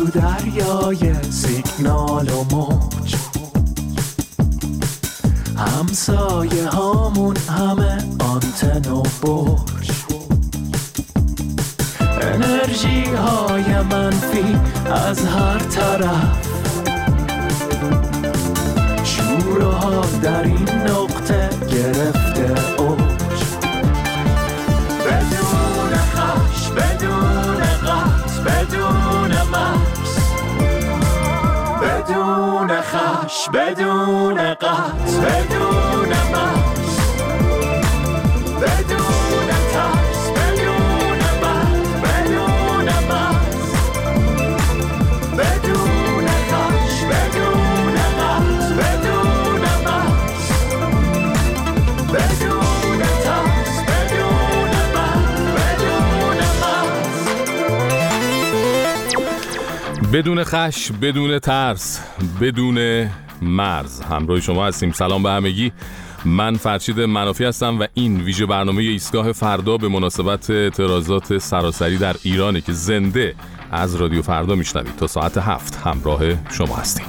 تو دریای سیگنال و موج، همسایه هامون همه آنتن و برج، انرژی های منفی از هر طرف، شور و حال در این نقطه گرفته اوج، بدون خش، بدون قطع، بدون مرز، بدون خش، بدون قطع، بدون مرز، بدون ترس، بدون مرز، بدون مرز، بدون خش، بدون قطع، بدون مرز، بدون ترس، بدون مرز، بدون مرز. بدون خش، بدون ترس، بدون مرز. همراه شما هستیم. سلام به همگی. من فرشید منافی هستم و این ویژه برنامه ایستگاه فردا به مناسبت اعتراضات سراسری در ایرانه که زنده از رادیو فردا میشنوید. تا ساعت 7 همراه شما هستیم.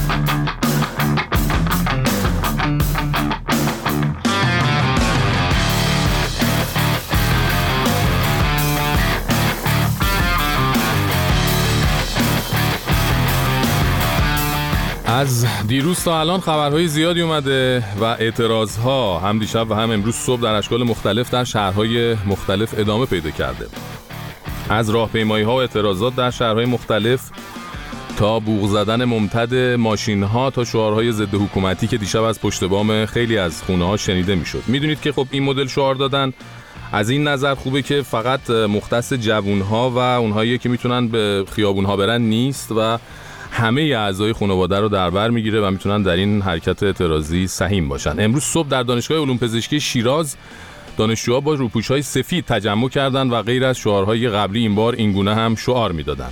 از دیروز تا الان خبرهای زیادی اومده و اعتراضها هم دیشب و هم امروز صبح در اشکال مختلف در شهرهای مختلف ادامه پیدا کرده. از راهپیمایی‌ها و اعتراضات در شهرهای مختلف تا بوق زدن ممتد ماشین‌ها تا شعارهای ضد حکومتی که دیشب از پشت بام خیلی از خونه‌ها شنیده میشد. میدونید که خب این مدل شعار دادن از این نظر خوبه که فقط مختص جوون‌ها و اونهایی که میتونن به خیابون‌ها برن نیست و همه اعضای خانواده رو در بر میگیره و میتونن در این حرکت اعتراضی سهیم باشن. امروز صبح در دانشگاه علوم پزشکی شیراز دانشجوها با روپوش‌های سفید تجمع کردند و غیر از شعارهای قبلی این بار این گونه هم شعار میدادند.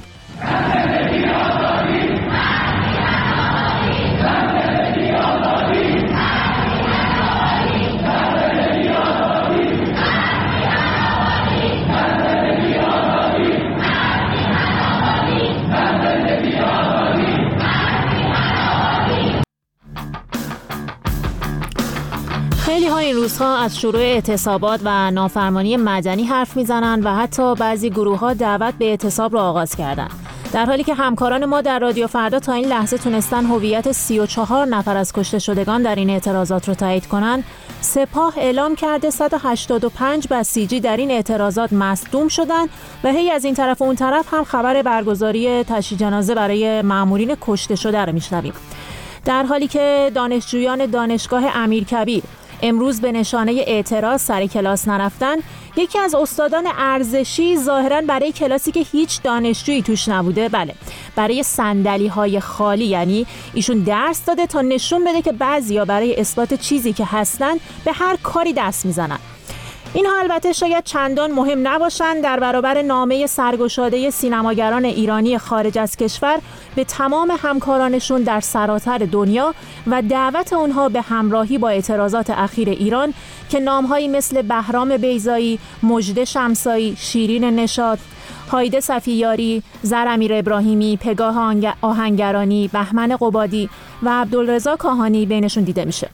خیلی ها این روزها از شروع اعتصابات و نافرمانی مدنی حرف میزنن و حتی بعضی گروه ها دعوت به اعتصاب را آغاز کردن، در حالی که همکاران ما در رادیو فردا تا این لحظه تونستن هویت 34 نفر از کشته شدگان در این اعتراضات رو تایید کنن. سپاه اعلام کرده 185 بسیجی در این اعتراضات مصدوم شدن و هی از این طرف و اون طرف هم خبر برگزاری تشییع جنازه برای مأمورین کشته شده رو میشنویم، در حالی که دانشجویان دانشگاه امیرکبیر امروز به نشانه اعتراض سر کلاس نرفتن. یکی از استادان ارزشی ظاهراً برای کلاسی که هیچ دانشجویی توش نبوده، بله برای صندلی‌های خالی، یعنی ایشون درس داده تا نشون بده که بعضیا برای اثبات چیزی که هستن به هر کاری دست میزنن. اینها البته شاید چندان مهم نباشند در برابر نامه سرگشاده سینماگران ایرانی خارج از کشور به تمام همکارانشون در سراسر دنیا و دعوت اونها به همراهی با اعتراضات اخیر ایران که نامهایی مثل بهرام بیضایی، مژده شمسایی، شیرین نشاط، هایده صفیاری، زر امیر ابراهیمی، پگاه آهنگرانی، بهمن قبادی و عبدالرضا کاهانی بینشون دیده میشه.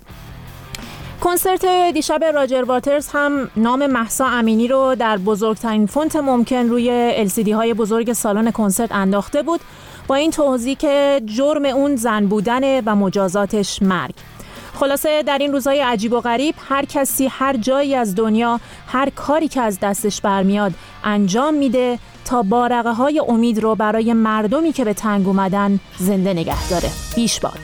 کنسرت دیشب راجر واترز هم نام مهسا امینی رو در بزرگترین فونت ممکن روی LCD های بزرگ سالن کنسرت انداخته بود، با این توضیح که جرم اون زن بودنه و مجازاتش مرگ. خلاصه در این روزهای عجیب و غریب هر کسی هر جایی از دنیا هر کاری که از دستش برمیاد انجام میده تا بارقه های امید رو برای مردمی که به تنگ اومدن زنده نگه داره. بیش باد.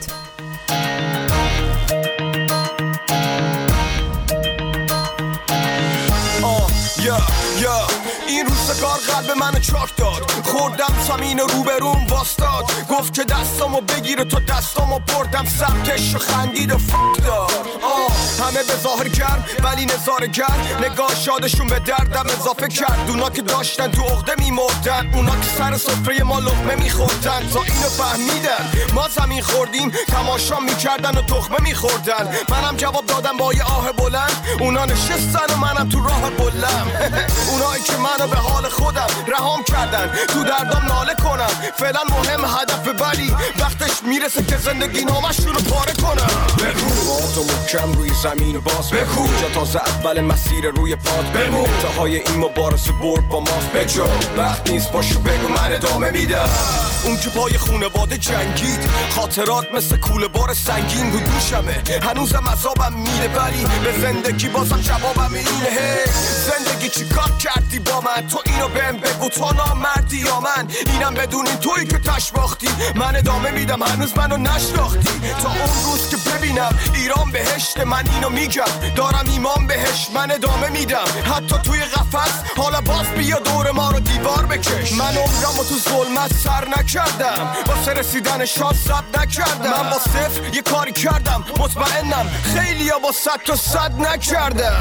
این روزگار قلب منو چاک داد، خوردم زمین روبروم واستاد، گفت که دستامو بگیره تو دستامو بردم سمتش و خندید و داد. همه به ظاهر گرم ولی نظاره گرم، نگاه شادشون به دردم اضافه کرد. اونا که داشتن تو عقده میمردن، اونا که سر سفره ما لقمه میخوردن، تا اینو فهمیدن ما زمین خوردیم تماشا میکردن و تخمه میخوردن. منم جواب دادم با یه آه بلند، اونا نشستن و منم تو راه بلم. اونایی که منو به حال خودم رهام کردن، تو دردام ناله کنن کنم. فعلا مهم هدف، ولی وقتش میرسه که زندگی نامشون رو پاره کنم. بگو تو محکم روی زمین باز بگو، جا تازه اول مسیر روی پاد بمون. تاهای این مبارزه برد با ماست بجو، وقت نیست باشو بگو من ادامه میدم. اون که پای خونواده جنگید، خاطرات مثل کوله بار سنگین رو دوشمه. هنوزم عذابم میده ولی به زندگی بازم جوابم اینه. زندگی چی کار کردی با من؟ تو اینو بهم بگو، تو نامردی یا من؟ اینم بدون این تویی که تشباختی. من ادامه میدم، هنوز منو نشناختی. تا اون روز که ببینم ایران بهشت، من اینو میگم دارم ایمان بهش. من ادامه میدم حتی توی قفس، حالا باز بیا دور ما رو دیوار بکش. من عمرمو تو ظلمت سر نکردم، واسه رسیدن شاد ثبت نکردم. من با صفر یه کاری کردم، مطمئنم خیلیا با 100 تا 100 نکردم.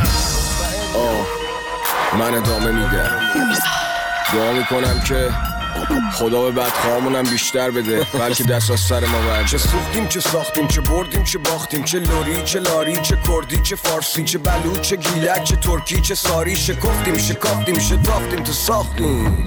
من ادامه میدم، دعا میکنم که خدا به بدخواهامونم بیشتر بده، بلکه دست از سر ما برد. چه سوختیم چه ساختیم، چه بردیم چه باختیم، چه لوری چه لاری، چه کردی چه فارسی، چه بلوچ چه گیلک، چه ترکی چه ساری. شکفتیم شکافتیم شتافتیم تو ساختیم.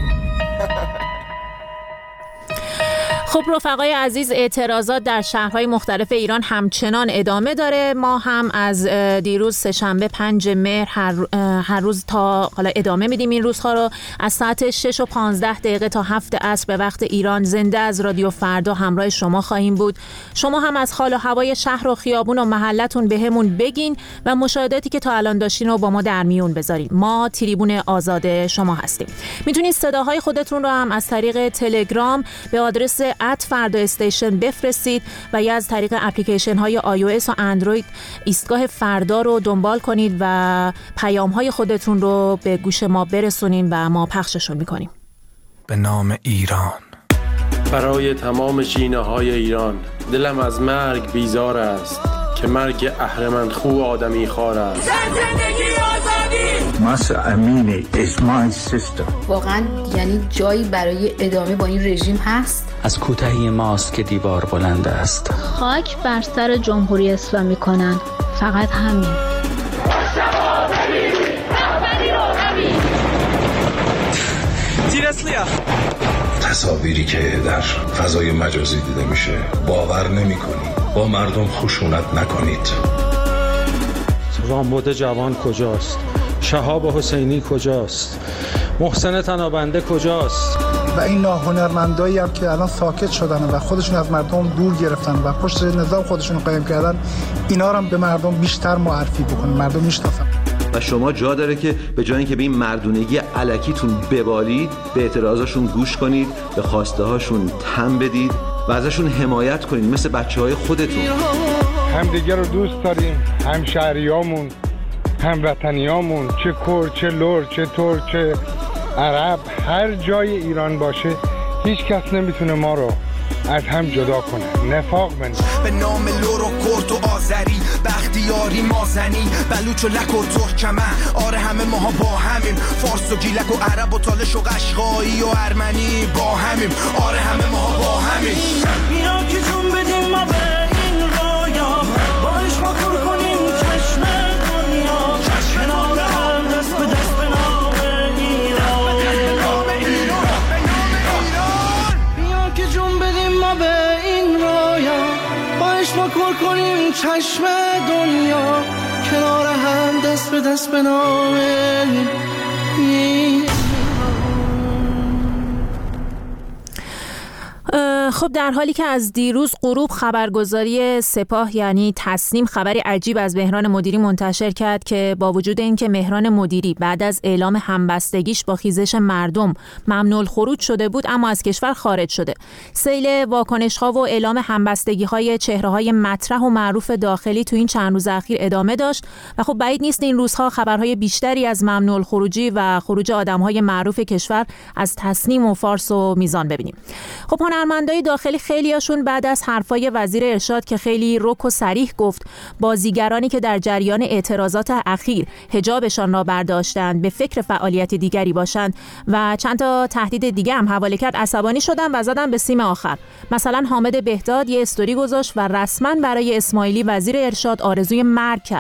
خب رفقای عزیز، اعتراضات در شهرهای مختلف ایران همچنان ادامه داره. ما هم از دیروز سه‌شنبه 5 مهر هر روز تا حالا ادامه میدیم این روزها رو. از ساعت 6:15 تا 7 عصر به وقت ایران زنده از رادیو فردا همراه شما خواهیم بود. شما هم از حال و هوای شهر و خیابون و محلتون بهمون بگین و مشاهداتی که تا الان داشتین رو با ما در میون بذارین. ما تریبون آزاد شما هستیم. میتونید صداهای خودتون رو هم از طریق تلگرام به آدرس @فردا استیشن بفرستید و یا از طریق اپلیکیشن های iOS و اندروید ایستگاه فردا رو دنبال کنید و پیام های خودتون رو به گوش ما برسونین و ما پخششون میکنیم. به نام ایران. برای تمام شینه های ایران، دلم از مرگ بیزار است که مرگ اهرمنخو آدمی خوار است. زندگی آزادی! ماسا امینی is my sister. واقعا یعنی جایی برای ادامه با این رژیم هست؟ از کوتاهی ماست که دیوار بلند است. خاک بر سر جمهوری اسلامی کنن، فقط همین. تصاویری که در فضای مجازی دیده میشه باور نمی کنی. با مردم خشونت نکنید. رامبد جوان کجاست؟ شهاب حسینی کجاست؟ محسن تنابنده کجاست؟ و این ناهنرمندایی هم که الان ساکت شدن و خودشون از مردم دور گرفتن و پشت نظام خودشون رو قایم کردن، اینا رو هم به مردم بیشتر معرفی بکنن، مردم میشناسن. و شما جا داره که به جای اینکه به این مردونگی الکیتون ببالید، به اعتراضاشون گوش کنید، به خواسته هاشون تن بدید و ازشون حمایت کنید مثل بچه‌های خودتون. همدیگه رو دوست داریم، هم شهریامون، هم وطنیامون، چه کرد، چه لور، چه ترک، چه عرب، هر جای ایران باشه هیچ کس نمیتونه ما رو از هم جدا کنه. نفاق بنید. به نام لور و کرد و آذری، بختیاری مازنی، بلوچ و لک و ترکمن، آره همه ماها با همیم. فارس و گیلک و عرب و تالش و قشقایی و ارمنی با همیم. آره همه ماها با همیم. بیا که جون بدیم ما به این رویا، باش ما کور کنیم چشم دنیا، کنار هم دست به دست به نام ایران. بیا که جون بدیم ما به این رویا، باش ما کور کنیم چشم دنیا، کنار هم دست به دست به نام ایران. خب در حالی که از دیروز غروب خبرگزاری سپاه یعنی تصنیم خبری عجیب از مهران مدیری منتشر کرد که با وجود اینکه مهران مدیری بعد از اعلام همبستگیش با خیزش مردم ممنوع الخروج شده بود، اما از کشور خارج شده. سیل واکنش‌ها و اعلام همبستگی‌های چهره‌های مطرح و معروف داخلی تو این چند روز اخیر ادامه داشت و خب بعید نیست این روزها خبرهای بیشتری از ممنوع الخروجی و خروج آدم‌های معروف کشور از تصنیم و فارس و میزان ببینیم. خب هنرمندای داخلی خیلیاشون بعد از حرفای وزیر ارشاد که خیلی رک و صریح گفت بازیگرانی که در جریان اعتراضات اخیر حجابشان را برداشتند به فکر فعالیت دیگری باشند و چند تا تهدید دیگه هم حواله کرد، عصبانی شدن و زدن به سیم آخر. مثلا حامد بهداد یه استوری گذاشت و رسما برای اسماعیلی وزیر ارشاد آرزوی مرگ کرد.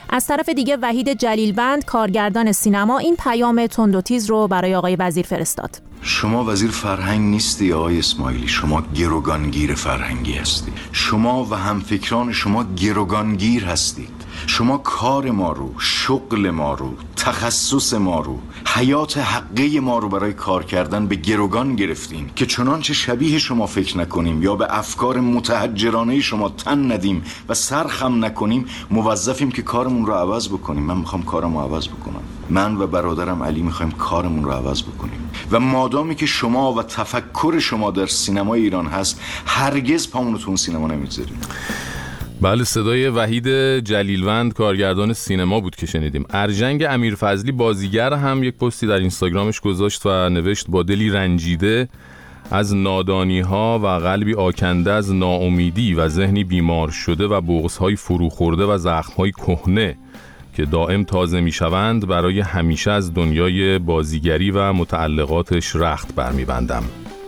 از طرف دیگه وحید جلیلوند کارگردان سینما این پیام تند و تیز رو برای آقای وزیر فرستاد. شما وزیر فرهنگ نیستی آقای اسماعیلی، شما گروگانگیر فرهنگی هستی. شما و همفکران شما گروگانگیر هستید. شما کار ما رو، شغل ما رو، تخصص ما رو، حیات حقه ما رو برای کار کردن به گروگان گرفتین که چنانچه شبیه شما فکر نکنیم یا به افکار متحجرانه شما تن ندیم و سرخم نکنیم، موظفیم که کارمون رو عوض بکنیم. من میخوام کارمو عوض بکنم. من و برادرم علی میخوایم کارمون رو عوض بکنیم و مادامی که شما و تفکر شما در سینمای ایران هست، هرگز پامون رو تو اون سینما نمیذاریم. بله، صدای وحید جلیلوند کارگردان سینما بود که شنیدیم. ارجنگ امیرفضلی بازیگر هم یک پستی در اینستاگرامش گذاشت و نوشت با دلی رنجیده از نادانی‌ها و قلبی آکنده از ناامیدی و ذهنی بیمار شده و بغض‌های فروخورده و زخم‌های کهنه که دائم تازه می‌شوند، برای همیشه از دنیای بازیگری و متعلقاتش رخت برمی‌بندم.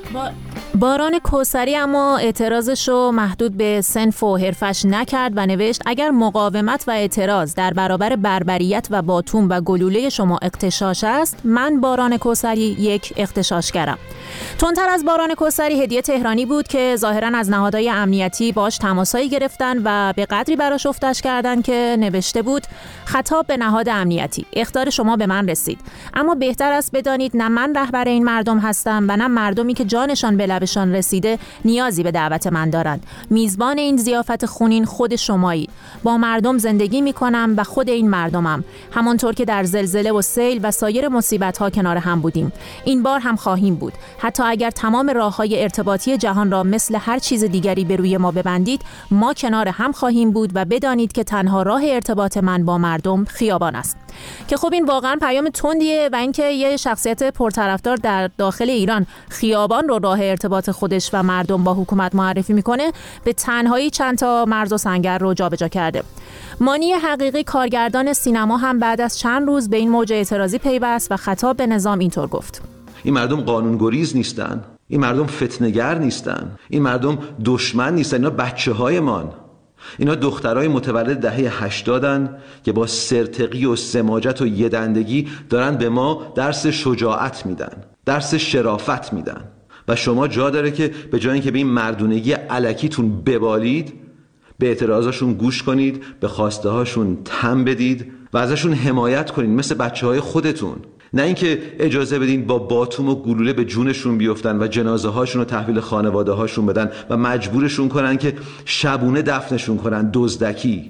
باران کوثری اما اعتراضشو محدود به صنف و حرفش نکرد و نوشت اگر مقاومت و اعتراض در برابر بربریت و باتوم و گلوله شما اغتشاش است، من باران کوثری یک اغتشاشگرم. تندتر از باران کوثری هدیه تهرانی بود که ظاهراً از نهادهای امنیتی باش تماسایی گرفتن و به قدری براش افتش کردن که نوشته بود: خطاب به نهاد امنیتی، اخطار شما به من رسید، اما بهتر است بدانید نه من رهبر این مردم هستم و نه مردمی که جانشان به لبشان رسیده نیازی به دعوت من دارند. میزبان این ضیافت خونین خود شمایید. با مردم زندگی میکنم و خود این مردمم، همانطور که در زلزله و سیل و سایر مصیبت‌ها کنار هم بودیم. این بار هم خواهیم بود. حتی اگر تمام راه‌های ارتباطی جهان را مثل هر چیز دیگری به روی ما ببندید، ما کنار هم خواهیم بود و بدانید که تنها راه ارتباط من با مردم خیابان است. که خب این واقعا پیام تندیه و اینکه یه شخصیت پرطرفدار در داخل ایران خیابان رو راه ارتباط خودش و مردم با حکومت معرفی میکنه، به تنهایی چند تا مرز و سنگر رو جابجا کرده. مانی حقیقی کارگردان سینما هم بعد از چند روز به این موج اعتراضی پیوست و خطاب به نظام اینطور گفت: این مردم قانونگریز نیستن، این مردم فتنه‌گر نیستن، این مردم دشمن نیستن، اینا بچه‌هایمان، اینا دخترای متولد دهه 80 که با سرتقی و سماجت و یدندگی دارن به ما درس شجاعت میدن، درس شرافت میدن و شما جا داره که به جای اینکه به این مردونگی الکیتون ببالید، به اعتراضاشون گوش کنید، به خواسته هاشون تن بدید و ازشون حمایت کنید مثل بچه‌های خودتون. نه اینکه اجازه بدین با باتوم و گلوله به جونشون بیفتن و جنازه هاشون رو تحویل خانواده هاشون بدن و مجبورشون کنن که شبونه دفنشون کنن دزدکی.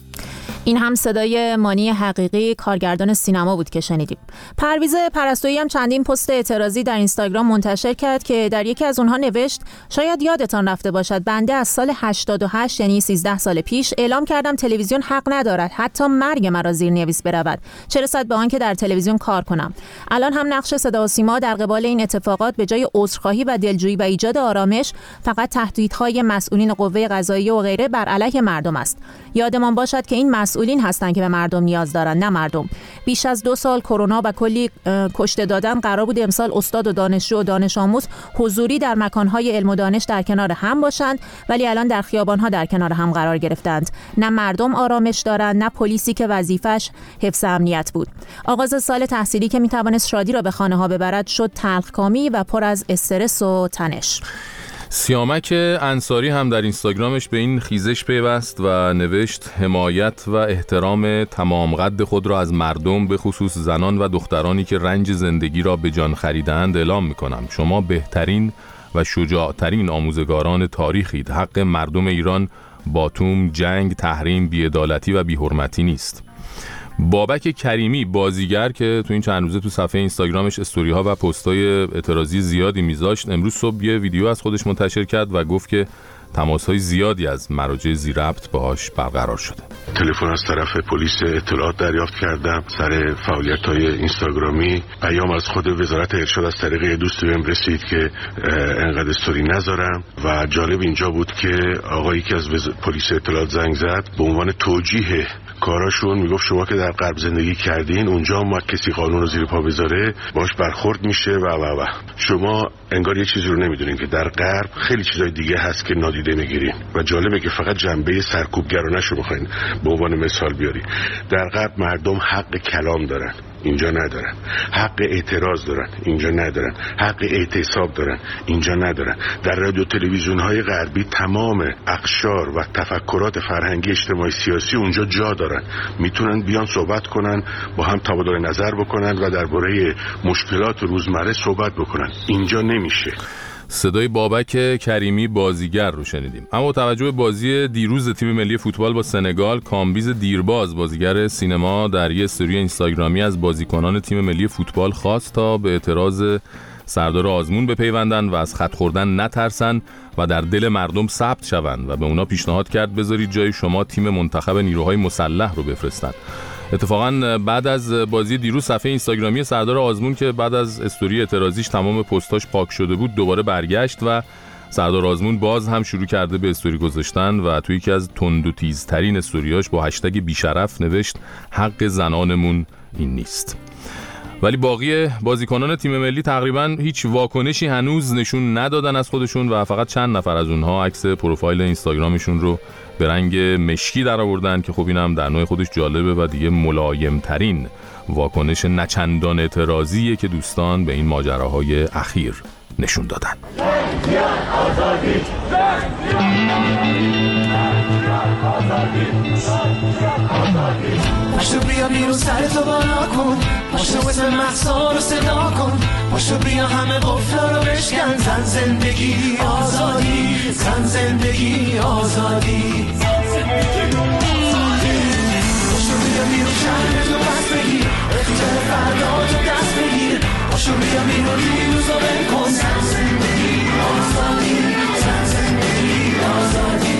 این هم صدای مانی حقیقی کارگردان سینما بود که شنیدیم. پرویز پرستویی هم چندین پست اعتراضی در اینستاگرام منتشر کرد که در یکی از اونها نوشت: شاید یادتان رفته باشد بنده از سال 88 یعنی 13 سال پیش اعلام کردم تلویزیون حق ندارد حتی مرگ مرا زیرنویس برود، چه رسد به آن که در تلویزیون کار کنم. الان هم نقش صدا و سیما در قبال این اتفاقات به جای عذرخواهی و دلجویی و ایجاد آرامش فقط تهدیدهای مسئولین قوه قضاییه و غیره بر علیه مردم است. یادمان باشد که این مسئولین هستند که به مردم نیاز دارند، نه مردم. بیش از 2 سال کرونا و کلی کشته دادن، قرار بود امسال استاد و دانشجو و دانش آموز حضوری در مکانهای علم و دانش در کنار هم باشند، ولی الان در خیابانها در کنار هم قرار گرفتند. نه مردم آرامش دارند، نه پلیسی که وظیفش حفظ امنیت بود. آغاز سال تحصیلی که میتوانست شادی را به خانه ها ببرد شد تلخکامی و پر از استرس و تنش. سیامک انصاری هم در اینستاگرامش به این خیزش پیوست و نوشت: حمایت و احترام تمام قد خود را از مردم به خصوص زنان و دخترانی که رنج زندگی را به جان خریدند اعلام می‌کنم. شما بهترین و شجاعترین آموزگاران تاریخید. حق مردم ایران باتوم، جنگ، تحریم، بی‌عدالتی و بی‌حرمتی نیست. بابک کریمی بازیگر که تو این چند روزه تو صفحه اینستاگرامش استوری ها و پست های اعتراضی زیادی میذاشت، امروز صبح یه ویدیو از خودش منتشر کرد و گفت که تماس های زیادی از مراجع ذی‌ربط باهاش برقرار شده. تلفن از طرف پلیس اطلاعات دریافت کردم سر فعالیت‌های اینستاگرامی. پیام از خود وزارت ارشاد از طریق دوستی بهم رسید که انقدر استوری نذارم و جالب اینجا بود که آقایی که از پلیس اطلاعات زنگ زد به عنوان توجیه کاراشون میگفت شما که در غرب زندگی کردین اونجا ما کسی قانون رو زیر پا بذاره باش برخورد میشه و شما انگار یه چیزی رو نمیدونین که در غرب خیلی چیزای دیگه هست که نادیده میگیرین و جالبه که فقط جنبه سرکوبگرانه‌شو بخواین به عنوان مثال بیاری. در غرب مردم حق کلام دارن، اینجا ندارن. حق اعتراض دارن، اینجا ندارن. حق اعتصاب دارن، اینجا ندارن. در رادیو تلویزیون‌های غربی تمام اقشار و تفکرات فرهنگی اجتماعی سیاسی اونجا جا دارن، میتونن بیان صحبت کنن، با هم تبادل نظر بکنن و درباره مشکلات روزمره صحبت بکنن. اینجا نمیشه. صدای بابک کریمی بازیگر رو شنیدیم. اما توجه به بازی دیروز تیم ملی فوتبال با سنگال، کامبیز دیرباز بازیگر سینما در یه استوری اینستاگرامی از بازیکنان تیم ملی فوتبال خواست تا به اعتراض سردار آزمون بپیوندن و از خط خوردن نترسن و در دل مردم ثبت شوند و به اونا پیشنهاد کرد بذارید جای شما تیم منتخب نیروهای مسلح رو بفرستن. اتفاقا بعد از بازی دیروز صفحه اینستاگرامی سردار آزمون که بعد از استوری اعتراضیش تمام پستاش پاک شده بود دوباره برگشت و سردار آزمون باز هم شروع کرده به استوری گذاشتن و توی یکی از تند و تیزترین استوریاش با هشتگ بیشرف نوشت حق زنانمون این نیست. ولی باقی بازیکنان تیم ملی تقریبا هیچ واکنشی هنوز نشون ندادن از خودشون و فقط چند نفر از اونها عکس پروفایل اینستاگرامشون رو به رنگ مشکی در آوردن که خب اینم در نوع خودش جالبه و دیگه ملایم ترین واکنش نچندان اعتراضیه که دوستان به این ماجراهای اخیر نشون دادن. پاشو بیا بیرون سرتو بالا کن، پاشو اسم مهسا رو صدا کن، پاشو بیا همه قفلا رو بشکن، زن زندگی آزادی، زن زندگی آزادی، پاشو بیا بیرون شهرتو بس بگیر، اختیار فرداتو دست بگیر، پاشو بیا بیرون دیروز رو بکن، زن زندگی آزادی، زن زندگی آزادی.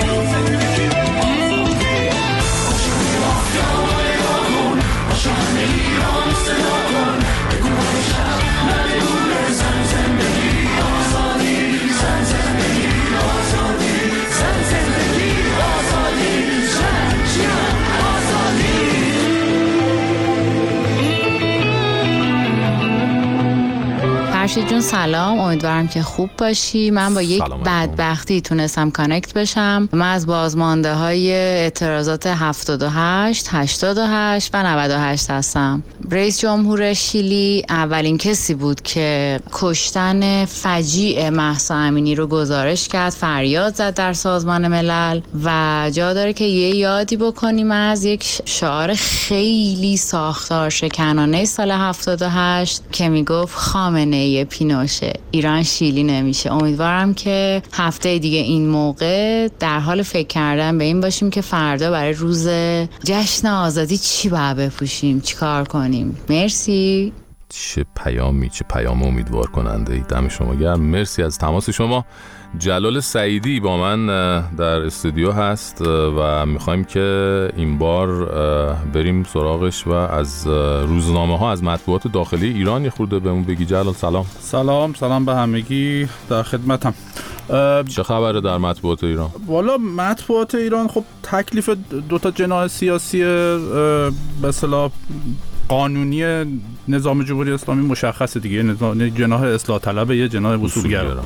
فرشید جون سلام، امیدوارم که خوب باشی. من با یک بدبختی تونستم کانکت بشم. من از بازمانده های اعتراضات 78 و 98 هستم. رئیس جمهور شیلی اولین کسی بود که کشتن فجیع مهسا امینی رو گزارش کرد، فریاد زد در سازمان ملل و جا داره که یه یادی بکنیم از یک شعار خیلی ساختار شکنانه سال 78 که میگفت خامنه‌ای پینوشه، ایران شیلی نمیشه. امیدوارم که هفته دیگه این موقع در حال فکر کردن به این باشیم که فردا برای روز جشن آزادی چی باید بپوشیم، چی کار کنیم. مرسی. چه پیام امیدوار کننده ای. دم شما گرم. مرسی از تماس شما. جلال سعیدی با من در استودیو هست و میخوایم که این بار بریم سراغش و از روزنامه ها، از مطبوعات داخلی ایران یه خورده بهمون بگی. جلال سلام به همگی، در خدمتم. چه خبره در مطبوعات ایران؟ والا مطبوعات ایران خب تکلیف دوتا جناح سیاسی به اصطلاح قانونی نظام جمهوری اسلامی مشخصه دیگه. جناح اصلاح طلب، یه جناح وصولگرا.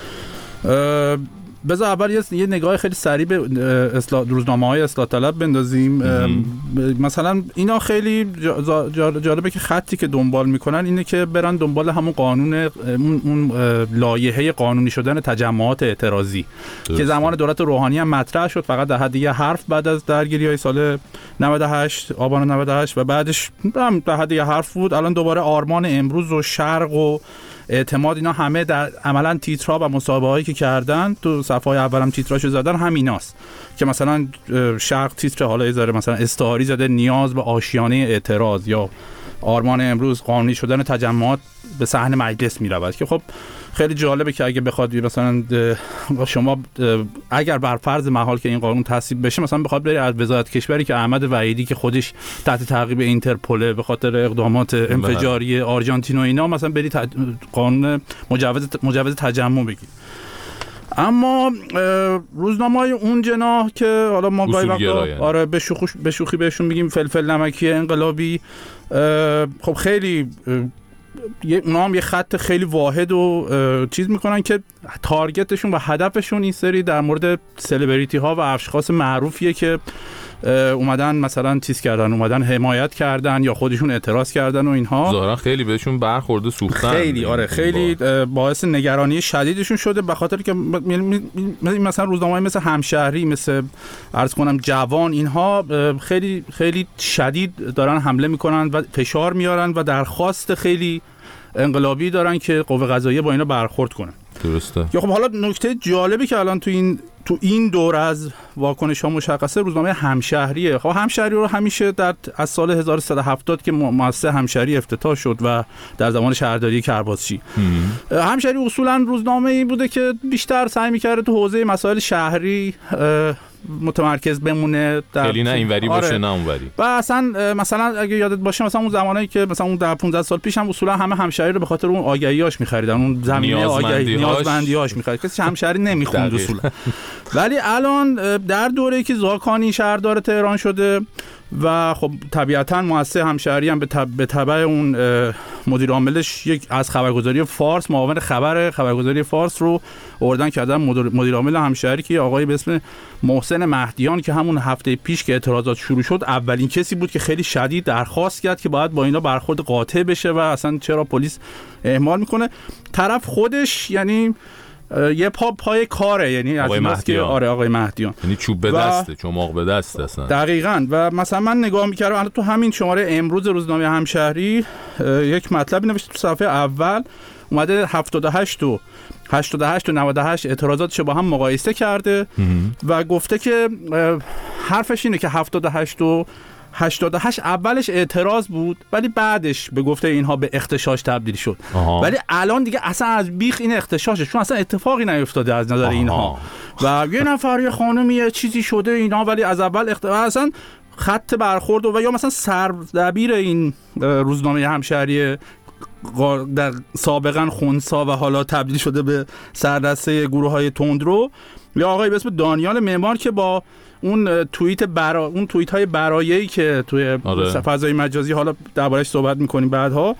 بذار اول یه نگاه خیلی سریع به روزنامه‌های اصلاح طلب بندازیم. مثلا اینا خیلی جالبه که خطی که دنبال میکنن اینه که برن دنبال همون قانون، اون لایحه قانونی شدن تجمعات اعتراضی که زمان دولت روحانی هم مطرح شد، فقط در حد یه حرف بعد از درگیری‌های سال 98 آبان 98 و بعدش هم در حد یه حرف بود. الان دوباره آرمان امروز و شرق و اعتماد اینا همه در عملاً تیترها و مصاحبه‌هایی که کردن تو صفحه اولم تیتراشو زدن همیناست که مثلا شرق تیتر حالا یه مثلا استعاری زده نیاز به آشیانه اعتراض، یا آرمان امروز قانونی شدن تجمعات به صحن مجلس میرود که خب خیلی جالبه که اگه بخواد مثلا شما اگر بر فرض محال که این قانون تصویب بشه مثلا بخواد بری از وزارت کشوری که احمد وحیدی که خودش تحت تعقیب اینترپل به خاطر اقدامات انفجاری آرژانتین و اینا مثلا بری قانون مجوز تجمع بگیر. اما روزنامه‌های اون جناح که حالا ما گاهی وقتا به شوخی بهشون میگیم فلفل نمکی انقلابی، خب خیلی اونا هم یه خط خیلی واحد و چیز میکنن که تارگتشون و هدفشون این سری در مورد سلبریتی ها و اشخاص معروفیه که اومدن مثلا چیز کردن، اومدن حمایت کردن یا خودشون اعتراض کردن و اینها. ظاهرا خیلی بهشون برخورده سوختن. خیلی خیلی باعث نگرانی شدیدشون شده، به خاطر که مثلا روزنامه‌های مثل همشهری، مثل عرض کنم جوان، اینها خیلی خیلی شدید دارن حمله میکنن و فشار میارن و درخواست خیلی انقلابی دارن که قوه قضاییه با اینا برخورد کنه. درسته. یا خب حالا نکته جالبی که الان تو این دور از واکنش ها مشخصه، روزنامه همشهریه. خب همشهری رو همیشه از سال 1370 که مؤسسه همشهری افتتاح شد و در زمان شهرداری کرباسچی، همشهری اصولا روزنامه‌ای بوده که بیشتر سعی می‌کرده تو حوزه مسائل شهری متمرکز بمونه، خیلی نه اینوری باشه نه اونوری. و اصلا مثلا اگه یادت باشه مثلا اون زمانی که مثلا اون 15 سال پیش هم اصولا همه همشهری رو به خاطر اون آگهیاش می‌خریدن، اون زمینه آگهی نیازمندیاش می‌خرید، کسی همشهری نمی‌خوند اصولا. ولی الان در دوره‌ای که زاکانی شهردار تهران شده و خب طبیعتاً مؤسسه همشهری هم به تبع اون مدیر عاملش یک از خبرگزاری فارس، معاون خبرگزاری فارس رو آوردن کردن مدیر عامل همشهری که آقای به اسم محسن مهدیان که همون هفته پیش که اعتراضات شروع شد اولین کسی بود که خیلی شدید درخواست کرد که باید با اینا برخورد قاطع بشه و اصلا چرا پلیس اهمال میکنه. طرف خودش یعنی یه پای کاره، یعنی آقای مهدیان. آقای مهدیان، یعنی چوب به دسته، چماق به دست اصلا. دقیقاً. و مثلا من نگاه می‌کردم الان تو همین شماره امروز روزنامه همشهری یک مطلبی نوشته تو صفحه اول، اومده 78 و 98 اعتراضاتش با هم مقایسه کرده و گفته که حرفش اینه که 78 اولش اعتراض بود ولی بعدش به گفته اینها به اختشاش تبدیل شد. ولی الان دیگه اصلا از بیخ این اختشاشه، چون اصلا اتفاقی نیفتاده از نظر اینها و یه نفر یه خانمی یه چیزی شده اینا، ولی از اول اصلا خط برخورد و یا مثلا سردبیر این روزنامه همشهری در سابقا خنثی و حالا تبدیل شده به سردسته گروه‌های تندرو، یا آقای به اسم دانیال معمار که با اون توییت های برایه‌ای که توی فضای مجازی حالا دربارش صحبت می‌کنیم بعدها،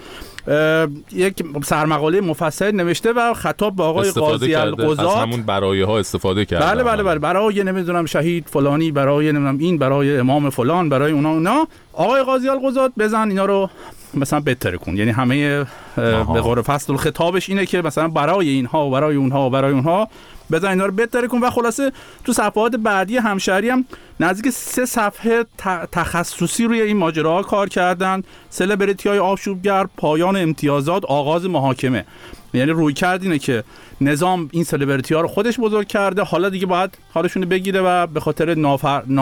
یک سرمقاله مفصل نوشته و خطاب به آقای قاضی القضات از همون برایه‌ها استفاده کرده. بله برای نمیدونم شهید فلانی، برای نمیدونم این، برای امام فلان، برای اونا آقای قاضی القضات بزن اینا رو مثلا بهتر کن. یعنی همه به قول فصل الخطابش اینه که مثلا برای اینها و برای اونها و برای اونها بزن اینا رو بهتر کن. و خلاصه تو صفحات بعدی همشهری هم نزدیک 3 صفحه تخصصی روی این ماجراها کار کردن. سلبریتی‌های آشوبگر، پایان امتیازات، آغاز محاکمه. یعنی روی کرد اینه که نظام این سلبریتی‌ها رو خودش بزرگ کرده، حالا دیگه باید حالشون رو بگیره و به خاطر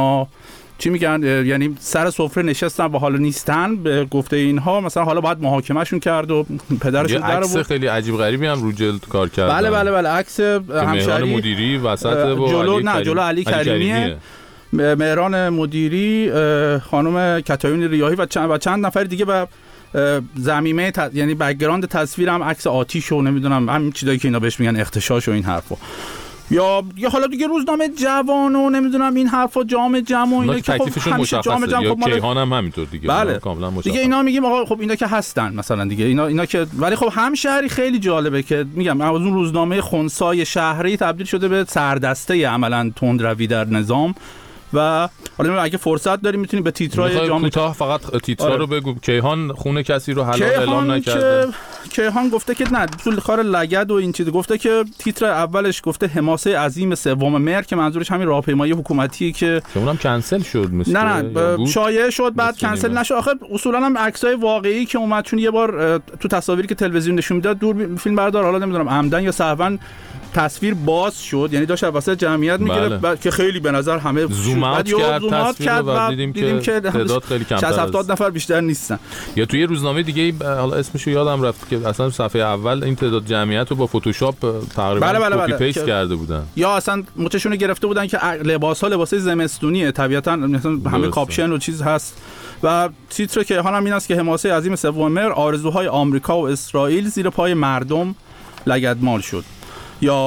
چی میگن، یعنی سر سفره نشستن و حالا نیستن به گفته اینها، مثلا حالا باید محاکمهشون کرد و پدرشون در عکس خیلی عجیب غریبی هم رو جلد کار کردن. بله عکس همشهری مدیری وسط جلو علی کریمیه، مهران مدیری، خانم کتایون ریاحی و چند نفر دیگه و زمینه یعنی بک‌گراند تصویر هم عکس آتیش و نمیدونم همین چیزایی که اینا بهش میگن اختشاش و این حرفا، یا حالا دیگه روزنامه جوان و نمیدونم این حرفا جام و اینا که خب همیشه جام یا کیهان هم همینطور دیگه. بله. کاملا مشخص دیگه اینا میگیم آقا خب اینا که هستن مثلا دیگه اینا که، ولی خب همشهری خیلی جالبه که میگم از اون روزنامه خنثی شهری تبدیل شده به سردسته عملاً تندروی در نظام. و حالا اگه فرصت داریم میتونیم به تیترای جام کوتاه فقط تیترا رو بگو. کیهان خون کسی رو حلال اعلام نکرده. کیهان گفته که نه تو کار لگد و این چیز، گفته که تیتر اولش گفته حماسه عظیم سوم مهر که منظورش همین راهپیمایی حکومتی که اونم کنسل شد نه شایعه شد بعد کنسل نشد. آخه اصولا هم عکسای واقعی که اومد، چون یه بار تو تصاویری که تلویزیون نشون میداد دور فیلم بردار حالا نمیدونم عمدن یا سهوا تصویر باز شد، یعنی داشت واسه جمعیت میگیره که خیلی به نظر همه زوم اوت کرد و دیدیم که تعداد خیلی کمتر از 70 نفر بیشتر نیستن. یا توی روزنامه دیگه حالا اسمشو یادم رفت که اصلا صفحه اول این تعداد جمعیت رو با فتوشاپ تقریبا کپی پیست کرده بودن، یا اصلا متشونو گرفته بودن که لباسای زمستونیه، طبیعتا مثلا همه کاپشن و چیز هست. و تیتر که هم این است که حماسه عظیم سوم مهر، آرزوهای آمریکا و اسرائیل زیر پای مردم لگدمال شد. یا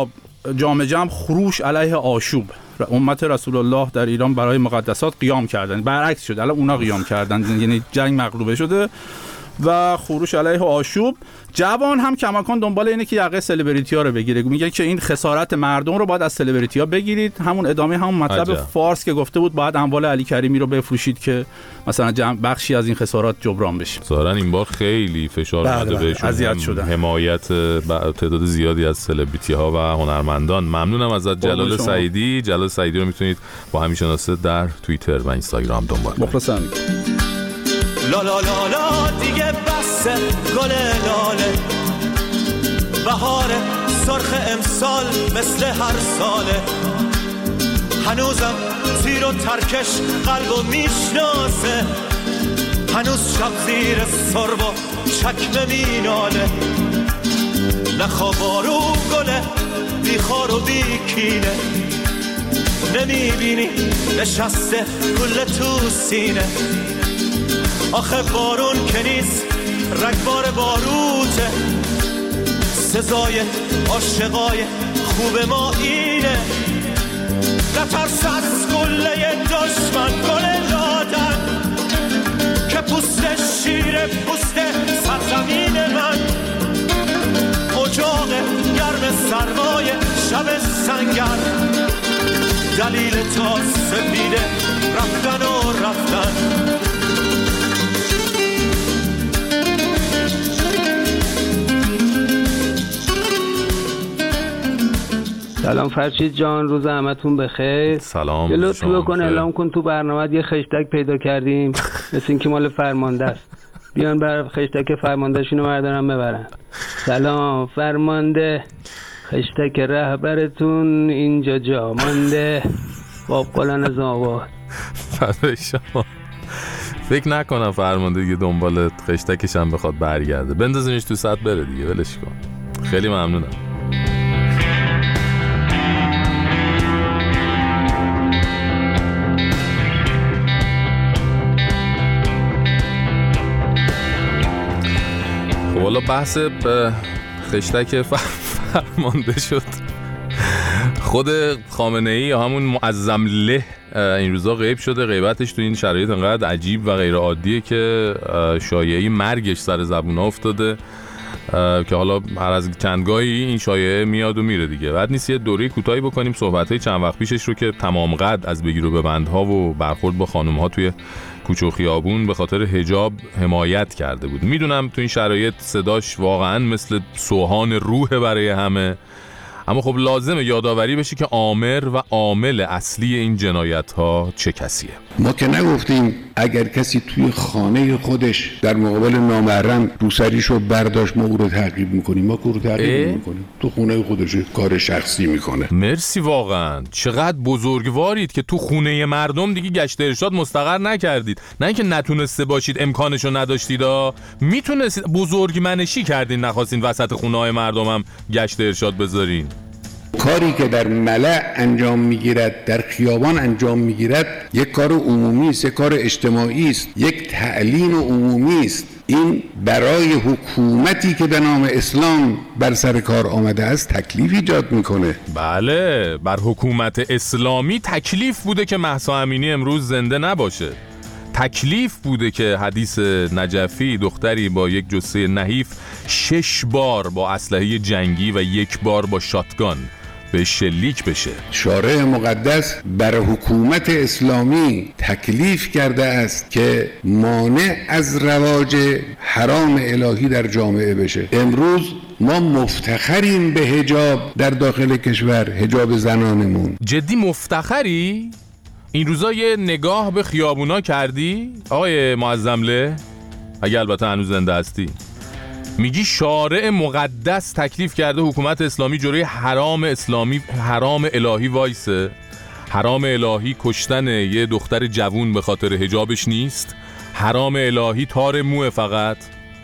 جام خروش علیه آشوب، امت رسول الله در ایران برای مقدسات قیام کردن، برعکس شد، الان اونا قیام کردن، یعنی جنگ مغلوبه شده و خروش علیه آشوب. جوان هم کماکان دنبال اینه که یقه سلبریتی ها رو بگیره، میگه که این خسارت مردم رو باید از سلبریتی ها بگیرید. همون ادامه همون مطلب فارس که گفته بود باید اموال علی کریمی رو بفروشید که مثلا بخشی از این خسارات جبران بشه. ظاهرا این بار خیلی فشار اومده بهشون، اذیت شدن، حمایت تعداد زیادی از سلبریتی ها و هنرمندان. ممنونم ازت جلال سعیدی. جلال سعیدی رو میتونید با همین شناسه در توییتر و اینستاگرام دنبال کنید. مخلصم. لا لا لا لا دیگه بسه گل لاله، بهار سرخ امسال مثل هر ساله، هنوزم تیر و ترکش قلبو میشناسه، هنوز شب زیر سرب و چکمه میناله، نخوا بارو گله بیخار و بیکینه، نمیبینی نشسته گل تو سینه، آخه بارون که نیست رگبار باروته، سزای عاشقای خوب ما اینه، نترس از گله دشمن گل دادن که پوست شیر پوست سرزمین من، اجاق گرم سرمای شب سنگر، دلیل تا سپیده رفتن و رفتن. سلام فرشید جان، روز همتون بخیر. سلام. یه لطفی بکن اعلام کن تو برنامه یه خشتک پیدا کردیم مثل این که مال فرمانده است، بیان بر خشتک فرماندهشونو بردارن ببرن. سلام فرمانده، خشتک رهبرتون اینجا جا مانده، باب قلن از آباد. فدای شما. فکر نکنم فرمانده دیگه دنبال خشتکش هم بخواد برگرده، بندازینش تو سطح بره دیگه، ولش کن. خیلی ممنونم. والا بحث خشتک فرمانده شد. خود خامنه ای یا همون معظم له این روزا غیب شده. غیبتش تو این شرایط انقدر عجیب و غیر عادیه که شایعه مرگش سر زبون افتاده که حالا هر از چندگاهی این شایعه میاد و میره دیگه. بعد نیست یه دوره کوتاهی بکنیم صحبت‌های چند وقت پیشش رو که تمام قد از بگیر و ببندها و برخورد با خانم‌ها توی کوچه و خیابون به خاطر حجاب حمایت کرده بود. میدونم تو این شرایط صداش واقعا مثل سوهان روح برای همه، اما خب لازمه یادآوری بشه که عامر و عامل اصلی این جنایت ها چه کسیه. ما که نگفتیم اگر کسی توی خانه خودش در مقابل نامحرم روسریشو برداشت ما او رو تعقیب میکنیم، ما که او رو تعقیب میکنیم، تو خونه خودش کار شخصی میکنه. مرسی، واقعا چقدر بزرگوارید که تو خونه مردم دیگه گشت ارشاد مستقر نکردید. نه اینکه نتونسته باشید امکانشو نداشتید، میتونستید، بزرگمنشی کردین، نخواستین وسط خونه های مردم هم گشت ارشاد بذارین. کاری که در ملأ انجام میگیرد، در خیابان انجام میگیرد، یک کار عمومی است، یک کار اجتماعی است، یک تعلیم عمومی است. این برای حکومتی که به نام اسلام بر سر کار آمده است تکلیف ایجاد میکنه. بله، بر حکومت اسلامی تکلیف بوده که مهسا امینی امروز زنده نباشه. تکلیف بوده که حدیث نجفی، دختری با یک جثه نحیف 6 بار با اسلحه جنگی و 1 بار با شاتگان به شلیک بشه. شارع مقدس بر حکومت اسلامی تکلیف کرده است که مانع از رواج حرام الهی در جامعه بشه. امروز ما مفتخریم به حجاب در داخل کشور، حجاب زنانمون. جدی مفتخری؟ این روزا یه نگاه به خیابونا کردی؟ آقای معظم له، اگه البته هنوز زنده هستی. میگی شارع مقدس تکلیف کرده حکومت اسلامی جلوی حرام اسلامی، حرام الهی وایسه؟ حرام الهی کشتن یه دختر جوون به خاطر حجابش نیست؟ حرام الهی تار موه فقط؟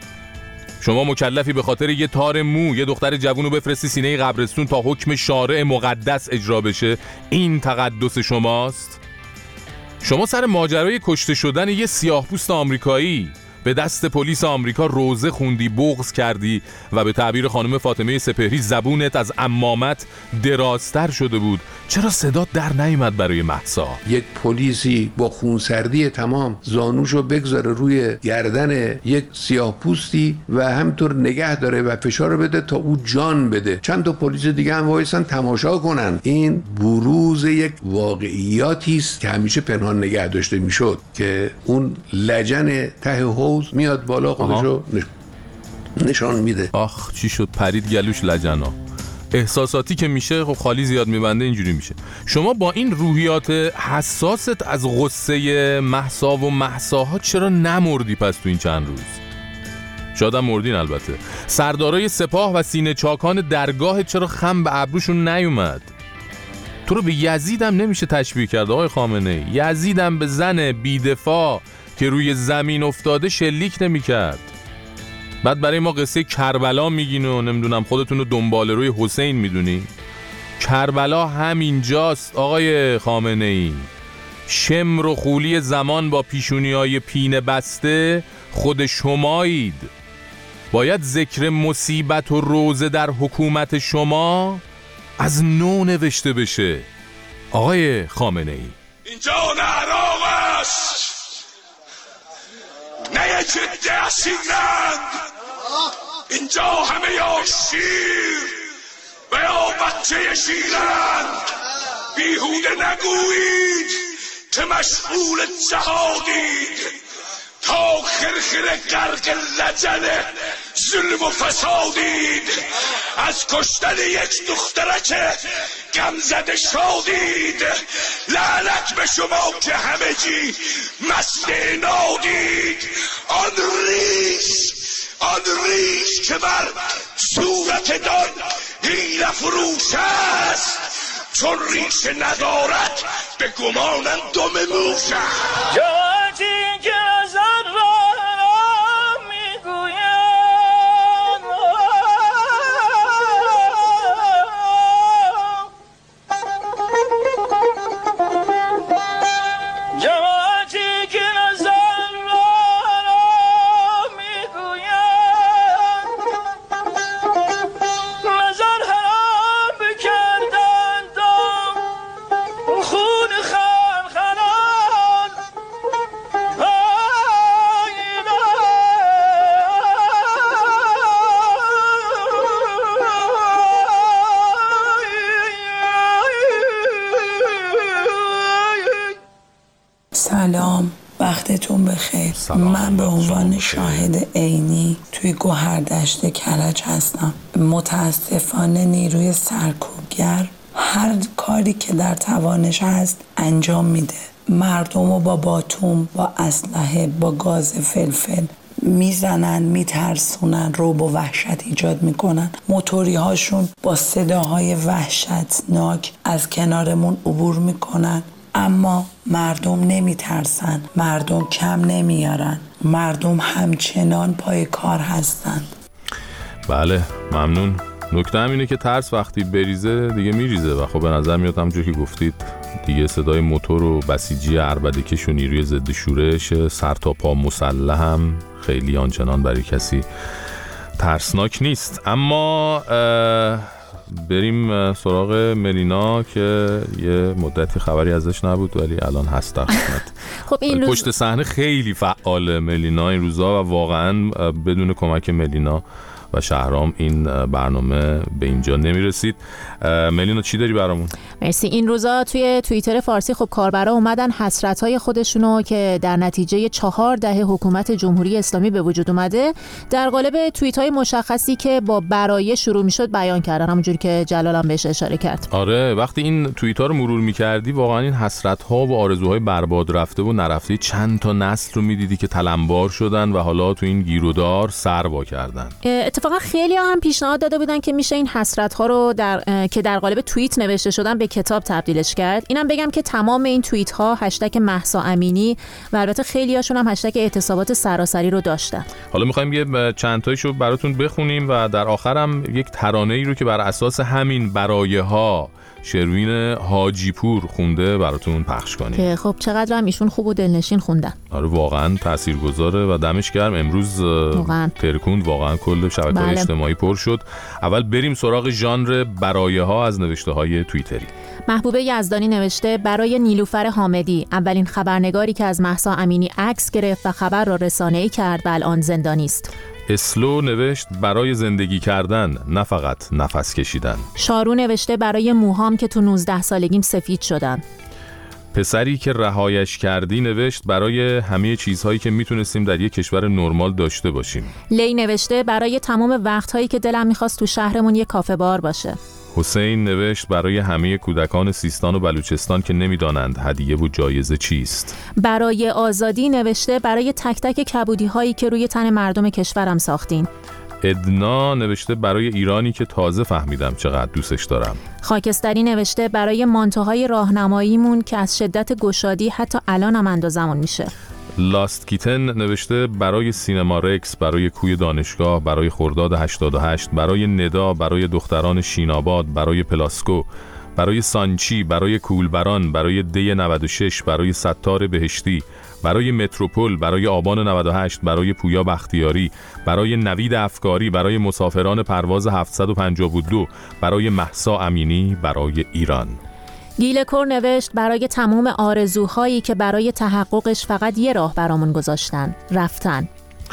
شما مکلفی به خاطر یه تار مو یه دختر جوون رو بفرستی سینه قبرستون تا حکم شارع مقدس اجرا بشه؟ این تقدس شماست؟ شما سر ماجرای کشته شدن یه سیاه‌پوست آمریکایی به دست پلیس آمریکا روزه خوندی، بغض کردی و به تعبیر خانم فاطمه سپهری زبونت از عمامت درازتر شده بود. چرا صدات در نیامد برای مهسا؟ یک پلیسی با خونسردی تمام زانوشو بگذاره روی گردن یک سیاه‌پوستی و همینطور نگه داره و فشار بده تا او جان بده. چند تا پلیس دیگه هم وایسن تماشا کنن. این بروز یک واقعیاتی است که همیشه پنهان نگه داشته میشد که اون لجن ته حوض میاد بالا خودشو نشان میده. آخ چی شد پرید گلوش لجنا. احساساتی که میشه خب خالی زیاد میبنده اینجوری میشه. شما با این روحیات حساست از غصه مهسا و مهساها چرا نمردی پس تو این چند روز؟ شاید هم مردین البته. سردارای سپاه و سینه چاکان درگاه چرا خم به ابروشون نیومد؟ تو رو به یزیدم نمیشه تشبیه کرد آقای خامنه‌ای. یزیدم به زن بیدفاع که روی زمین افتاده شلیک نمیکرد. بعد برای ما قصه کربلا میگین و نمیدونم خودتون رو دنبال روی حسین میدونی. کربلا همینجاست آقای خامنه‌ای. شمر و خولی زمان با پیشونی‌های پینه بسته خود شمایید. باید ذکر مصیبت و روزه در حکومت شما از نو نوشته بشه آقای خامنه‌ای. اینجا نه عراق است، نه یک عده اسیرند. اینجا همه یا شیر و یا بچه شیرند. بیهوده نگویید که مشغول جهادید، تا خرخر غرق لجن ظلم و فسادید. از کشتن یک دخترک غم زده شادید. لعنت به شما که همه جی مست نادید. آن ریش که بر صورت دان حیله فروش است، چون ریش ندارد به گمانم دم موش است. جواتی که از آن را میگوید سلام، وقتتون بخیر. من به عنوان شاهد عینی توی گوهردشت کرج هستم. متاسفانه نیروی سرکوبگر هر کاری که در توانش هست انجام میده. مردم رو با باتوم، با اسلحه، با گاز فلفل میزنن، میترسونن، رعب و وحشت ایجاد میکنن. موتوری هاشون با صداهای وحشتناک از کنارمون عبور میکنن، اما مردم نمیترسن، مردم کم نمیارن، مردم همچنان پای کار هستن. بله ممنون. نکته هم اینه که ترس وقتی بریزه دیگه میریزه و خب به نظر میاد همونجور که گفتید دیگه صدای موتور و بسیجی عربده‌کش و نیروی ضد شورش سر تا پا مسلح هم خیلی آنچنان برای کسی ترسناک نیست. اما بریم سراغ ملینا که یه مدتی خبری ازش نبود ولی الان هست در خدمت. خب این پشت صحنه خیلی فعال ملینا این روزا و واقعا بدون کمک ملینا و شهرام این برنامه به اینجا نمیرسید. ملینا چی داری برامون؟ مرسی. این روزا توی توییتر فارسی خب کاربرا اومدن حسرت‌های خودشونو که در نتیجه 4 دهه حکومت جمهوری اسلامی به وجود اومده در قالب توییت‌های مشخصی که با برای شروع میشد بیان کردن، همونجوری که جلال هم بهش اشاره کرد. آره وقتی این توییت‌ها رو مرور می‌کردی واقعا این حسرت‌ها و آرزوهای برباد رفته و نرفته چند تا نسل رو می‌دیدی که تلمبار شدن و حالا تو این گیرودار سر وا کردن. اتفاقا خیلی هم پیشنهاد داده بودن که میشه این حسرت ها رو که در قالب توییت نوشته شدن به کتاب تبدیلش کرد. اینم بگم که تمام این توییت ها هشتگ مهسا امینی و البته خیلی هاشون هم هشتگ اعتصابات سراسری رو داشتن. حالا میخوایم یه چند تایشو براتون بخونیم و در آخرم یک ترانه‌ای رو که بر اساس همین برایه ها شروین حاجی پور خونده براتون پخش کنیم که خب چقدر هم ایشون خوب و دلنشین خوندن. آره واقعا تاثیرگذاره و دمش گرم. امروز ترکوند واقعا کل شبکه‌های اجتماعی پر شد. اول بریم سراغ ژانر برایه ها از نوشته های توییتری. محبوبه یزدانی نوشته برای نیلوفر حامدی، اولین خبرنگاری که از مهسا امینی عکس گرفت و خبر را رسانه‌ای کرد و الان زندانی است. اسلو نوشت برای زندگی کردن، نه فقط نفس کشیدن. شارو نوشته برای موهام که تو 19 سالگیم سفید شدن. پسری که رهایش کردی نوشت برای همه چیزهایی که میتونستیم در یک کشور نرمال داشته باشیم. لی نوشته برای تمام وقتهایی که دلم میخواست تو شهرمون یک کافه بار باشه. حسین نوشت برای همه کودکان سیستان و بلوچستان که نمیدانند هدیه و جایزه چیست. برای آزادی نوشته برای تک تک کبودی هایی که روی تن مردم کشورم ساختین. ادنا نوشته برای ایرانی که تازه فهمیدم چقدر دوستش دارم. خاکستری نوشته برای مانتوهای راهنماییمون که از شدت گشادی حتی الان هم اندازمون میشه. لاست کیتن نوشته برای سینما رکس، برای کوی دانشگاه، برای خرداد 88، برای ندا، برای دختران شیناباد، برای پلاسکو، برای سانچی، برای کولبران، برای دی 96، برای ستار بهشتی، برای متروپول، برای آبان 98، برای پویا بختیاری، برای نوید افکاری، برای مسافران پرواز 752، برای مهسا امینی، برای ایران. گیلکور نوشت برای تمام آرزوهایی که برای تحققش فقط یه راه برامون گذاشتن، رفتن.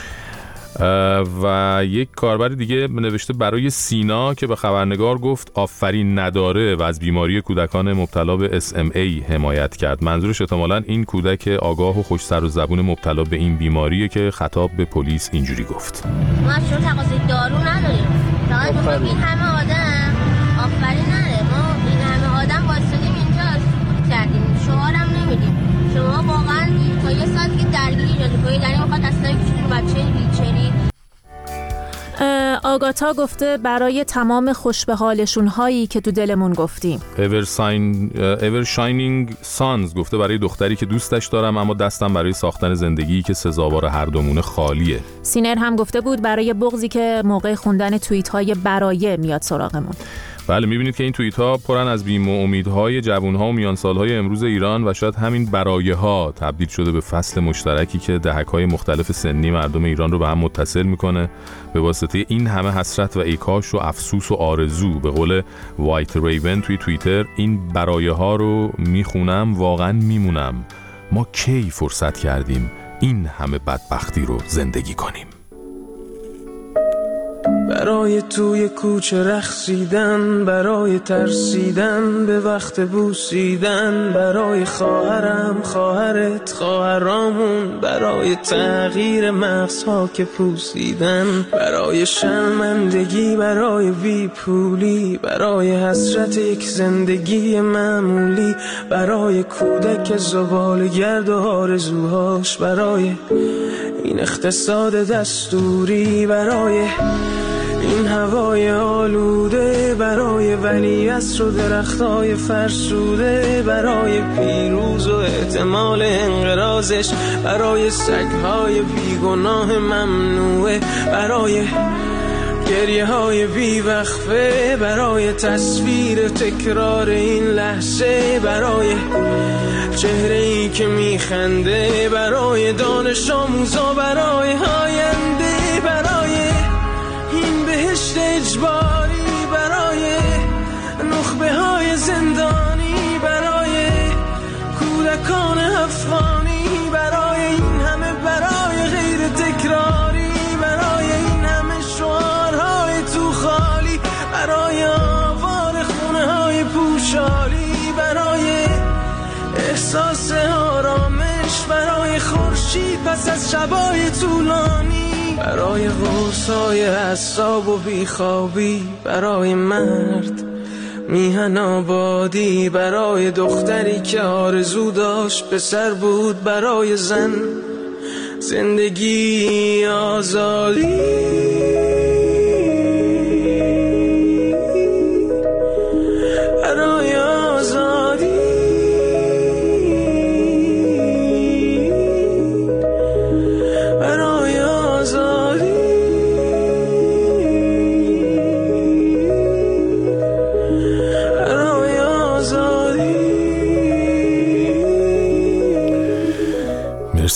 و یک کاربر دیگه نوشته برای سینا که به خبرنگار گفت آفرین نداره و از بیماری کودکان مبتلا به SMA حمایت کرد. منظورش احتمالاً این کودک آگاه و خوش سر و زبون مبتلا به این بیماریه که خطاب به پلیس اینجوری گفت. ما از شروع تقاضای دارو نداریم. فقط میخوایم این همه آدم آفرین نداره. ما این همه آدم واسطیم اینجا کردیم. شعارم نمیدیم. شما واقعا تا یه ساعت که درگیری جلوی در این وقت اصلا کوچولو بچه ویلچری. آگاتا گفته برای تمام خوش به حالشون هایی که تو دلمون گفتیم. Ever Shining Suns گفته برای دختری که دوستش دارم اما دستم برای ساختن زندگی که سزاوار هر دومون خالیه. سینر هم گفته بود برای بغضی که موقع خوندن توییت های برایه میاد سراغمون. بله میبینید که این توییت ها پرن از بیم و امیدهای جوانها و میانسالهای امروز ایران و شاید همین برایه ها تبدیل شده به فصل مشترکی که دهک‌های مختلف سنی مردم ایران رو به هم متصل میکنه به واسطه این همه حسرت و ایکاش و افسوس و آرزو. به قول وایت ریون توی توییتر این برایه ها رو میخونم واقعا میمونم. ما کی فرصت کردیم این همه بدبختی رو زندگی کنیم؟ برای توی کوچه رقصیدن، برای ترسیدن به وقت بوسیدن، برای خواهرم، خواهرت، خواهرامون، برای تغییر مغزها که پوسیدن، برای شرمندگی، برای بیپولی، برای حسرت یک زندگی معمولی، برای کودک زباله‌گرد و آرزوهاش، برای این اقتصاد دستوری، برای این هوای آلوده، برای ولیعصر و درختای فرسوده، برای پیروز و احتمال انقراضش، برای سگهای بیگناه ممنوعه، برای گریه های بیوقفه، برای تصویر تکرار این لحظه، برای چهره ای که میخنده، برای دانش آموزا، برای آینده، برای این بهشت اجباری، برای نخبه های زندانی، برای کودکان افغانی، برای این همه برای غیر تکراری، برای این همه شعارهای تو خالی، برای آوار خونه های پوشالی، برای احساس آرامش، برای خورشید پس از شبای طولانی، برای غوصای اعصاب و بیخوابی، برای مرد میهن آبادی، برای دختری که آرزو داشت پسر بود، برای زن زندگی آزادی.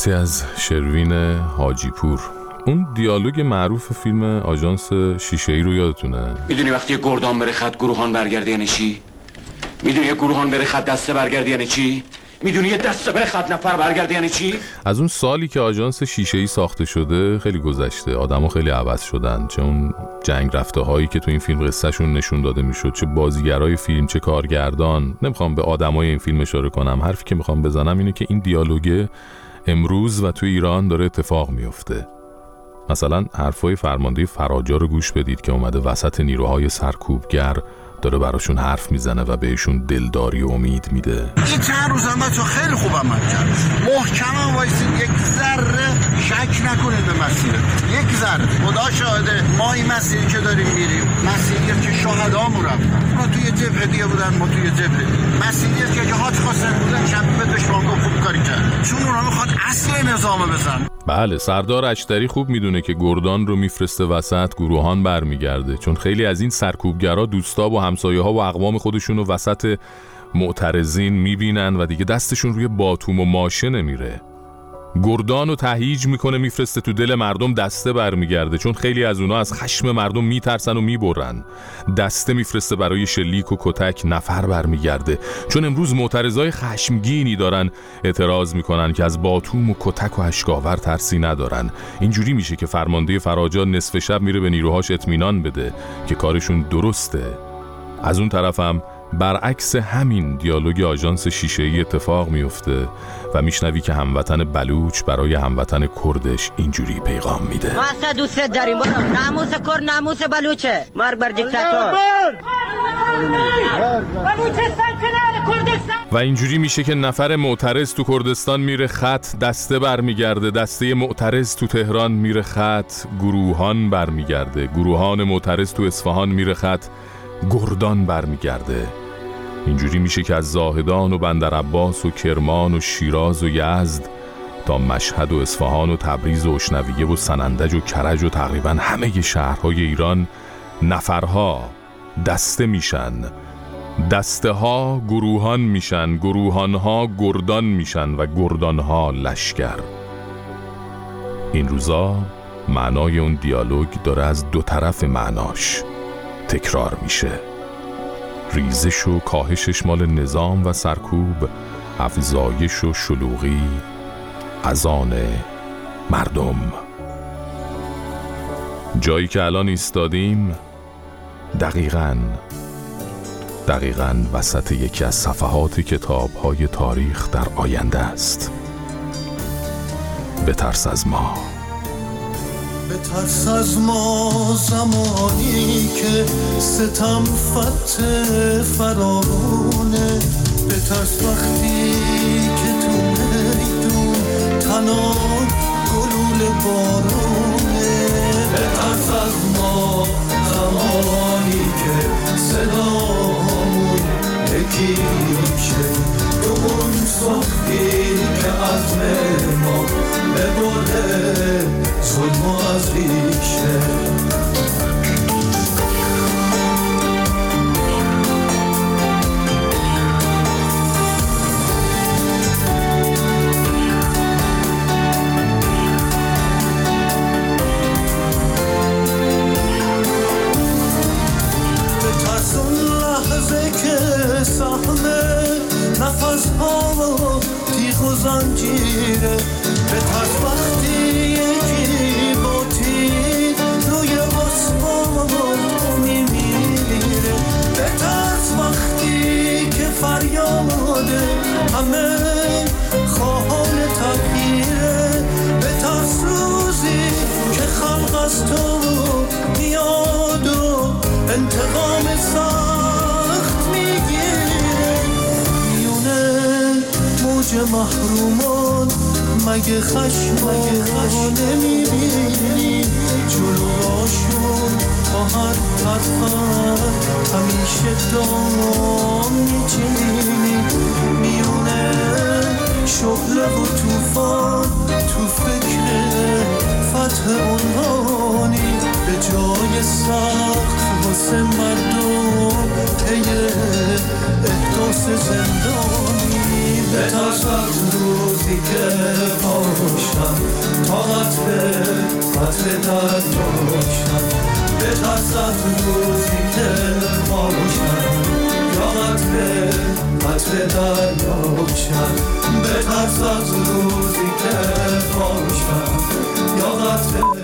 مرسی از شروین حاجی پور. اون دیالوگ معروف فیلم آژانس شیشه‌ای رو یادتونه؟ میدونی وقتی گردان بره خط گروهان برگرده یعنی چی؟ میدونی یه گروهان بره خط دسته برگرده یعنی چی؟ میدونی یه دسته بره خط نفر برگرده یعنی چی؟ از اون سالی که آژانس شیشه‌ای ساخته شده خیلی گذشته، آدم‌ها خیلی عوض شدن، چه اون جنگ رفته هایی که تو این فیلم قصه‌شون نشون داده میشد، چه بازیگرای فیلم، چه کارگردان. نمیخوام به آدمای این فیلم اشاره کنم، حرفی که میخوام بزنم اینه که این دیالوگ امروز و تو ایران داره اتفاق میفته. مثلا حرفای فرمانده فراجا رو گوش بدید که اومده وسط نیروهای سرکوبگر داره براشون حرف میزنه و بهشون دلداری و امید میده. این چند روز هم بچه خیلی خوب عمل کرد، محکم هم وایسید، یک ذره شک نکنید به مسیرت، یک ذره. خدا شاهده ما این مسیری که داریم میریم مسیریه که شهدامون رفتن، اونا توی جبهه دیگه بودن، ما توی جبهه دیگه. مسیریه که حاج حسین بودن شب به دشمن خوب کاری کرد، چون اونا میخواد اصل نظام بزن. بله، سردار اشتری خوب میدونه که گردان رو میفرسته وسط، گروهان برمیگرده، چون خیلی از این سرکوبگرا دوستا و همسایه‌ها و اقوام خودشون رو وسط معترضین میبینن و دیگه دستشون روی باتوم و ماشه نمیره. گردان رو تهییج میکنه میفرسته تو دل مردم، دسته برمیگرده، چون خیلی از اونا از خشم مردم میترسن و میبرن. دسته میفرسته برای شلیک و کتک، نفر برمیگرده، چون امروز معترضای خشمگینی دارن اعتراض میکنن که از باتوم و کتک و اشکاور ترسی ندارن. اینجوری میشه که فرمانده فراجا نصف شب میره به نیروهاش اطمینان بده که کارشون درسته. از اون طرفم برعکس همین دیالوگ آژانس شیشه‌ای اتفاق میفته و میشنوی که هموطن بلوچ برای هموطن کردش اینجوری پیغام میده: ما اصلا دوست داریم، برو ناموس کرد ناموس بلوچه، مار بر دیکتاتور. و اینجوری میشه که نفر معترض تو کردستان میره خط، دسته برمیگرده، دسته معترض تو تهران میره خط، گروهان برمیگرده، گروهان معترض تو اصفهان میره خط، گردان برمیگرده. اینجوری میشه که از زاهدان و بندرعباس و کرمان و شیراز و یزد تا مشهد و اصفهان و تبریز و اشنویه و سنندج و کرج و تقریبا همه شهرهای ایران نفرها دسته میشن، دسته ها گروهان میشن، گروهان ها گردان میشن و گردان ها لشکر. این روزا معنای اون دیالوگ داره از دو طرف معناش تکرار میشه. ریزش و کاهشش مال نظام و سرکوب، افزایش و شلوغی از آن مردم. جایی که الان ایستادیم دقیقاً وسط یکی از صفحات کتاب‌های تاریخ در آینده است. بترس از ما، بترس از ما زمانی که ستم فتح فرارونه، بترس وقتی که تو میدون تنها گلول بارونه، بترس از ما زمانی که صدامون یکی میشه، تو اون صفی که عزم ما ببره ظلم و از ریشه. بترس اون لحظه که صحنه نفس ها تیغ و زنجیره، بترس وقتی یکی با تیر روی آسمان میمیره، بترس وقتی که فریاد همه خواهان تغییره، بترس روزی که خلق از تو میاد و انتقام سخت میگیره، میونه موج محرومان مگه خشم نمیبینی، جلوشون با هر طرفت همیشه دام میچینی، میونه شعله و توفان تو فکر فتح اونهانی، به جای سخت واسه مردم تیه احداث زندانی، بترس از روزی که پاش از روزی که خاموشم یا قطر دریاچم بترس از روزی که خاموشم یا قطر